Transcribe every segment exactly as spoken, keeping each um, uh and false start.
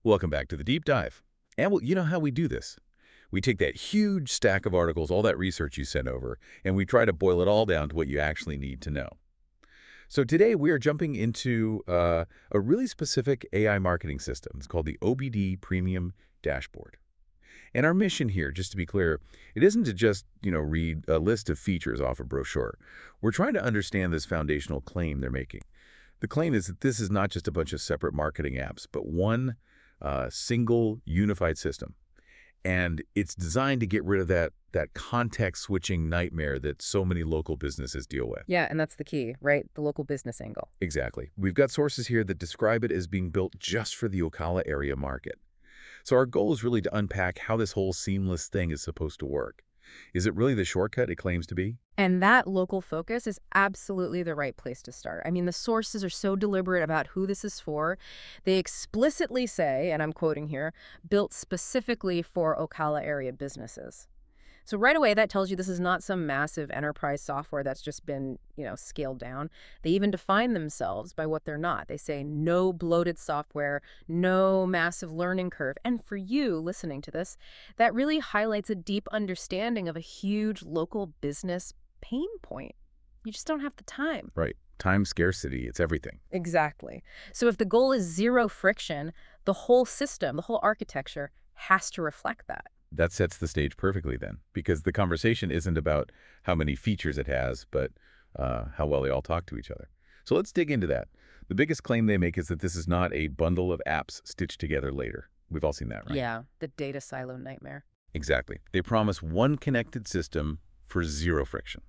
Welcome back to the Deep Dive. And well, you know how we do this. We take that huge stack of articles, all that research you sent over, and we try to boil it all down to what you actually need to know. So today we are jumping into uh, a really specific A I marketing system. It's called the O B D Premium Dashboard. And our mission here, just to be clear, it isn't to just, you know, read a list of features off a brochure. We're trying to understand this foundational claim they're making. The claim is that this is not just a bunch of separate marketing apps, but one uh, single unified system. And it's designed to get rid of that that context switching nightmare that so many local businesses deal with. Yeah, and that's the key, right? The local business angle. Exactly. We've got sources here that describe it as being built just for the Ocala area market. So our goal is really to unpack how this whole seamless thing is supposed to work. Is it really the shortcut it claims to be? And that local focus is absolutely the right place to start. I mean, the sources are so deliberate about who this is for. They explicitly say, and I'm quoting here, built specifically for Ocala area businesses. So right away, that tells you this is not some massive enterprise software that's just been, you know, scaled down. They even define themselves by what they're not. They say no bloated software, no massive learning curve. And for you listening to this, that really highlights a deep understanding of a huge local business pain point. You just don't have the time. Right. Time scarcity, it's everything. Exactly. So if the goal is zero friction, the whole system, the whole architecture has to reflect that. That sets the stage perfectly then, because the conversation isn't about how many features it has, but uh, how well they all talk to each other. So let's dig into that. The biggest claim they make is that this is not a bundle of apps stitched together later. We've all seen that, right? Yeah, the data silo nightmare. Exactly. They promise one connected system for zero friction.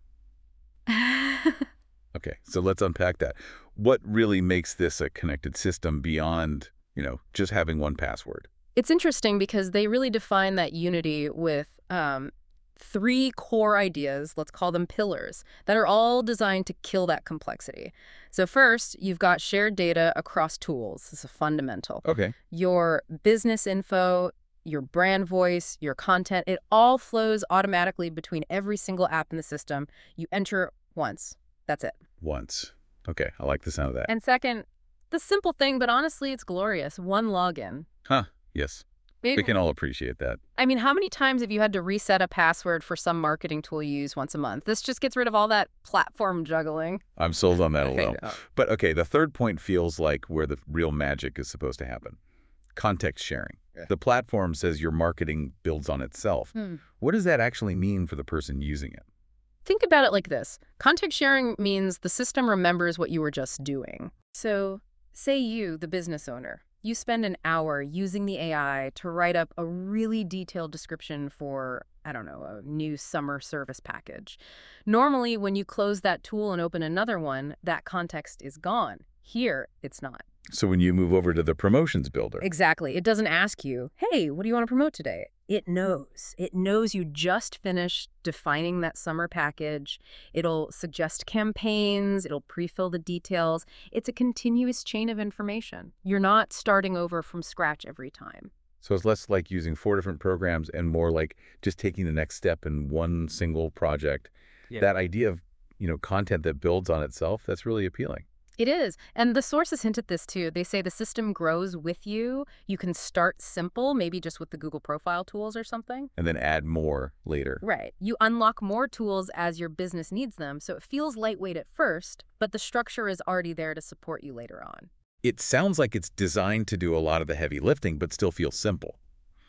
Okay, so let's unpack that. What really makes this a connected system beyond, you know, just having one password? It's interesting because they really define that unity with um, three core ideas, let's call them pillars, that are all designed to kill that complexity. So first, you've got shared data across tools. This is a fundamental. Okay. Your business info, your brand voice, your content, it all flows automatically between every single app in the system. You enter once. That's it. Once. Okay, I like the sound of that. And second, the simple thing, but honestly, it's glorious. One login. Huh. Yes. Big, we can all appreciate that. I mean, how many times have you had to reset a password for some marketing tool you use once a month? This just gets rid of all that platform juggling. I'm sold on that I alone. know. But okay, the third point feels like where the real magic is supposed to happen. Context sharing. Yeah. The platform says your marketing builds on itself. Hmm. What does that actually mean for the person using it? Think about it like this. Context sharing means the system remembers what you were just doing. So say you, the business owner, you spend an hour using the A I to write up a really detailed description for, I don't know, a new summer service package. Normally, when you close that tool and open another one, that context is gone. Here, it's not. So when you move over to the promotions builder. Exactly. It doesn't ask you, hey, what do you want to promote today? It knows. It knows you just finished defining that summer package. It'll suggest campaigns. It'll pre-fill the details. It's a continuous chain of information. You're not starting over from scratch every time. So it's less like using four different programs and more like just taking the next step in one single project. Yeah. That idea of, you know, content that builds on itself, that's really appealing. It is. And the sources hint at this too. They say the system grows with you. You can start simple, maybe just with the Google profile tools or something. And then add more later. Right. You unlock more tools as your business needs them. So it feels lightweight at first, but the structure is already there to support you later on. It sounds like it's designed to do a lot of the heavy lifting, but still feels simple.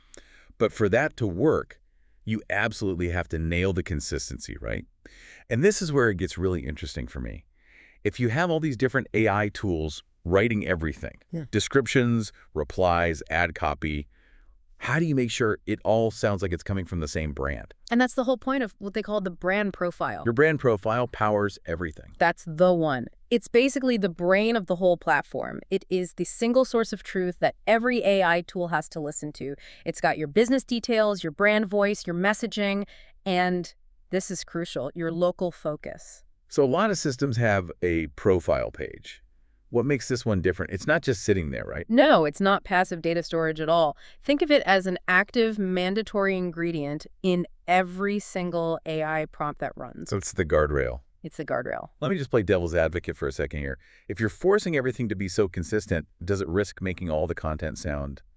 But for that to work, you absolutely have to nail the consistency, right? And this is where it gets really interesting for me. If you have all these different A I tools writing everything, Yeah. descriptions, replies, ad copy, how do you make sure it all sounds like it's coming from the same brand? And that's the whole point of what they call the brand profile. Your brand profile powers everything. That's the one. It's basically the brain of the whole platform. It is the single source of truth that every A I tool has to listen to. It's got your business details, your brand voice, your messaging, and this is crucial, your local focus. So a lot of systems have a profile page. What makes this one different? It's not just sitting there, right? No, it's not passive data storage at all. Think of it as an active, mandatory ingredient in every single A I prompt that runs. So it's the guardrail. It's the guardrail. Let me just play devil's advocate for a second here. If you're forcing everything to be so consistent, does it risk making all the content sound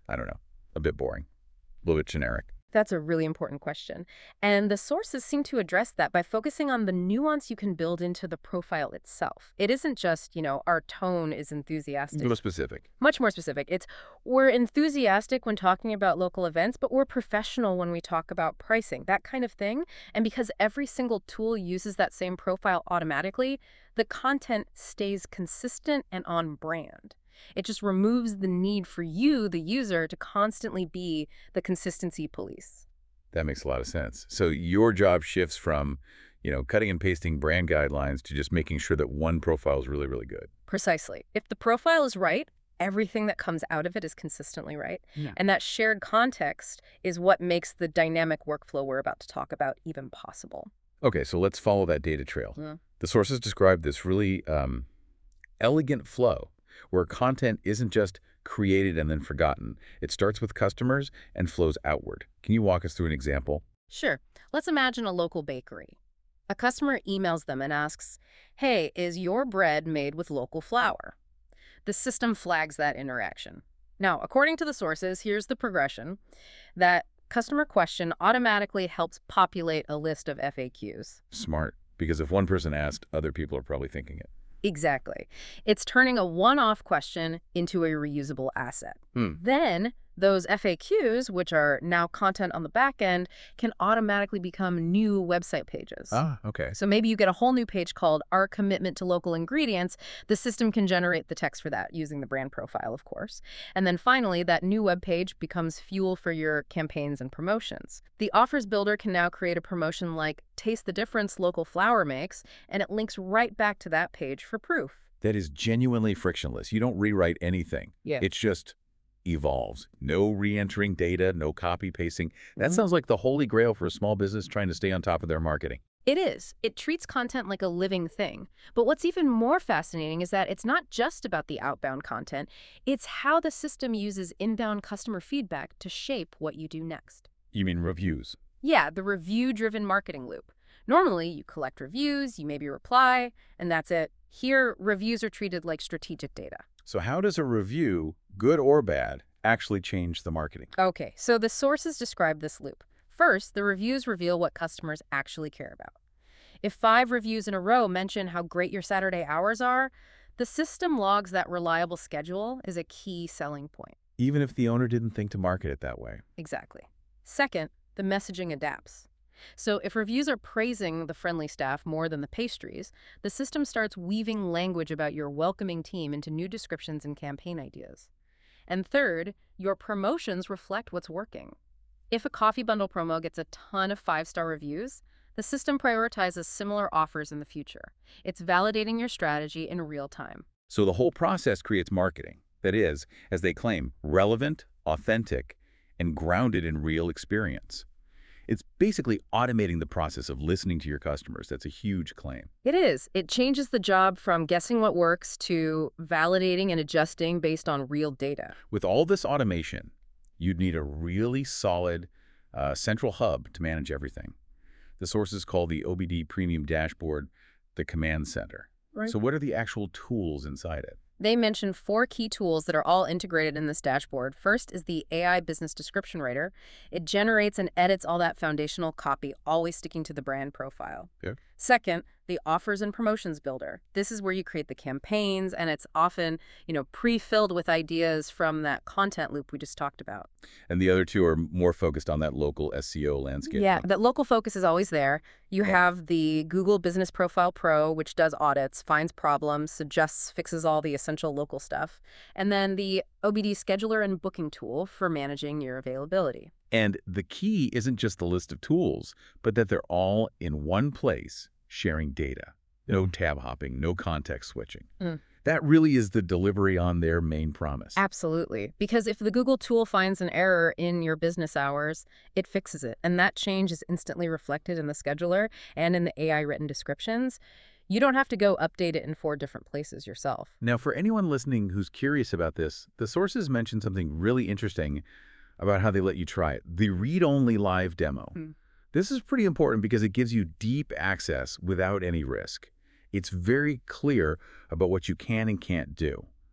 I don't know, a bit boring, a little bit generic. That's a really important question. And the sources seem to address that by focusing on the nuance you can build into the profile itself. It isn't just, you know, our tone is enthusiastic. More specific. Much more specific. It's we're enthusiastic when talking about local events, but we're professional when we talk about pricing, that kind of thing. And because every single tool uses that same profile automatically, the content stays consistent and on brand. It just removes the need for you, the user, to constantly be the consistency police. That makes a lot of sense. So your job shifts from, you know, cutting and pasting brand guidelines to just making sure that one profile is really, really good. Precisely. If the profile is right, everything that comes out of it is consistently right. Yeah. And that shared context is what makes the dynamic workflow we're about to talk about even possible. Okay, so let's follow that data trail. Yeah. The sources describe this really um, elegant flow where content isn't just created and then forgotten. It starts with customers and flows outward. Can you walk us through an example? Sure. Let's imagine a local bakery. A customer emails them and asks, "Hey, is your bread made with local flour?" The system flags that interaction. Now, according to the sources, here's the progression. That customer question automatically helps populate a list of F A Qs. Smart, because if one person asked, other people are probably thinking it. Exactly. It's turning a one-off question into a reusable asset. Hmm. Then, those F A Qs, which are now content on the back end, can automatically become new website pages. Ah, okay. So maybe you get a whole new page called Our Commitment to Local Ingredients. The system can generate the text for that using the brand profile, of course. And then finally, that new web page becomes fuel for your campaigns and promotions. The offers builder can now create a promotion like Taste the Difference Local Flour Makes, and it links right back to that page for proof. That is genuinely frictionless. You don't rewrite anything. Yeah. It's just evolves. No re-entering data, no copy pasting. That Mhm. sounds like the holy grail for a small business trying to stay on top of their marketing. It is. It treats content like a living thing. But what's even more fascinating is that it's not just about the outbound content. It's how the system uses inbound customer feedback to shape what you do next. You mean reviews? Yeah, the review-driven marketing loop. Normally, you collect reviews, you maybe reply, and that's it. Here, reviews are treated like strategic data. So how does a review, good or bad, actually change the marketing? Okay, so the sources describe this loop. First, the reviews reveal what customers actually care about. If five reviews in a row mention how great your Saturday hours are, the system logs that reliable schedule is a key selling point. Even if the owner didn't think to market it that way. Exactly. Second, the messaging adapts. So if reviews are praising the friendly staff more than the pastries, the system starts weaving language about your welcoming team into new descriptions and campaign ideas. And third, your promotions reflect what's working. If a coffee bundle promo gets a ton of five-star reviews, the system prioritizes similar offers in the future. It's validating your strategy in real time. So the whole process creates marketing. That is, as they claim, relevant, authentic, and grounded in real experience. It's basically automating the process of listening to your customers. That's a huge claim. It is. It changes the job from guessing what works to validating and adjusting based on real data. With all this automation, you'd need a really solid uh, central hub to manage everything. The sources call the O B D Premium Dashboard the command center. Right. So what are the actual tools inside it? They mention four key tools that are all integrated in this dashboard. First is the A I Business Description Writer. It generates and edits all that foundational copy, always sticking to the brand profile. Yeah. Second, the Offers and Promotions Builder. This is where you create the campaigns, and it's often, you know, pre-filled with ideas from that content loop we just talked about. And the other two are more focused on that local S E O landscape. Yeah, that local focus is always there. You Yeah. have the Google Business Profile Pro, which does audits, finds problems, suggests, fixes all the essential local stuff. And then the O B D Scheduler and Booking tool for managing your availability. And the key isn't just the list of tools, but that they're all in one place sharing data. No tab hopping, no context switching. Mm. That really is the delivery on their main promise. Absolutely. Because if the Google tool finds an error in your business hours, it fixes it. And that change is instantly reflected in the scheduler and in the A I-written descriptions. You don't have to go update it in four different places yourself. Now, for anyone listening who's curious about this, the sources mention something really interesting about how they let you try it. The read-only live demo. Mm. This is pretty important because it gives you deep access without any risk. It's very clear about what you can and can't do.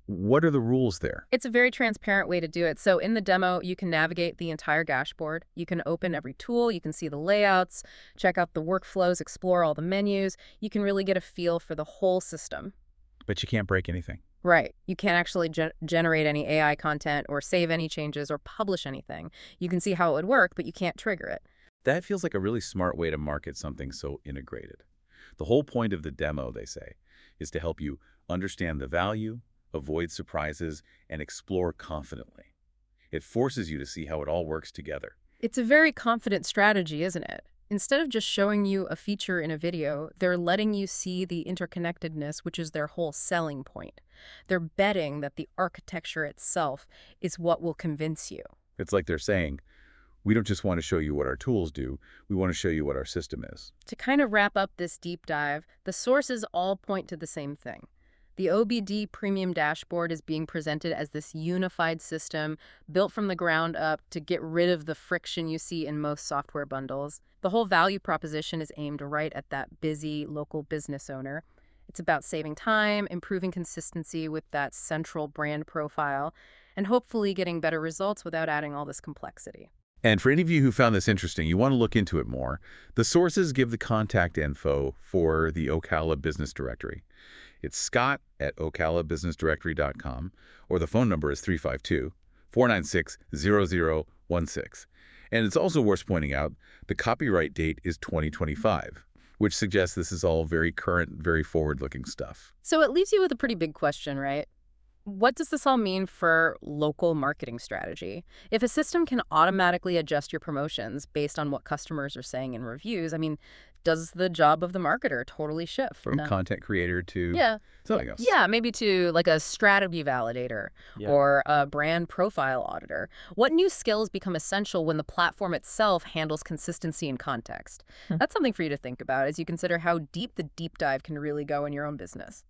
What are the rules there? It's a very transparent way to do it. So in the demo, you can navigate the entire dashboard. You can open every tool. You can see the layouts, check out the workflows, explore all the menus. You can really get a feel for the whole system. But you can't break anything. Right. You can't actually ge generate any A I content or save any changes or publish anything. You can see how it would work, but you can't trigger it. That feels like a really smart way to market something so integrated. The whole point of the demo, they say, is to help you understand the value, avoid surprises, and explore confidently. It forces you to see how it all works together. It's a very confident strategy, isn't it? Instead of just showing you a feature in a video, they're letting you see the interconnectedness, which is their whole selling point. They're betting that the architecture itself is what will convince you. It's like they're saying, we don't just want to show you what our tools do, we want to show you what our system is. To kind of wrap up this deep dive, the sources all point to the same thing. The O B D Premium Dashboard is being presented as this unified system built from the ground up to get rid of the friction you see in most software bundles. The whole value proposition is aimed right at that busy local business owner. It's about saving time, improving consistency with that central brand profile, and hopefully getting better results without adding all this complexity. And for any of you who found this interesting, you want to look into it more, the sources give the contact info for the Ocala Business Directory. It's Scott at ocala business directory dot com, or the phone number is three five two, four nine six, zero zero one six. And it's also worth pointing out the copyright date is twenty twenty-five, which suggests this is all very current, very forward-looking stuff. So it leaves you with a pretty big question, right? What does this all mean for local marketing strategy? If a system can automatically adjust your promotions based on what customers are saying in reviews, I mean, does the job of the marketer totally shift? From No. content creator to Yeah. something else. Yeah, maybe to like a strategy validator Yeah. or a brand profile auditor. What new skills become essential when the platform itself handles consistency and context? Hmm. That's something for you to think about as you consider how deep the deep dive can really go in your own business.